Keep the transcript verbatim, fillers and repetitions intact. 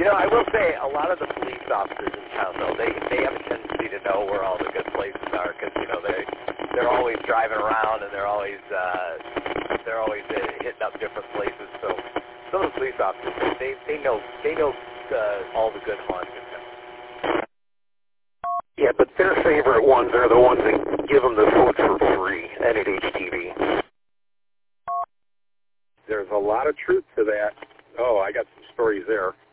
You know, I will say a lot of the police officers in town, though, they they have a tendency to know where all the good places are because you know they they're always driving around and they're always uh, they're always uh, hitting up different places. So some of the police officers they they know they know uh, all the good haunts in town. Yeah, but their favorite ones are the ones that give them the food for free at H T V. There's a lot of truth to that. Oh, I got some stories there.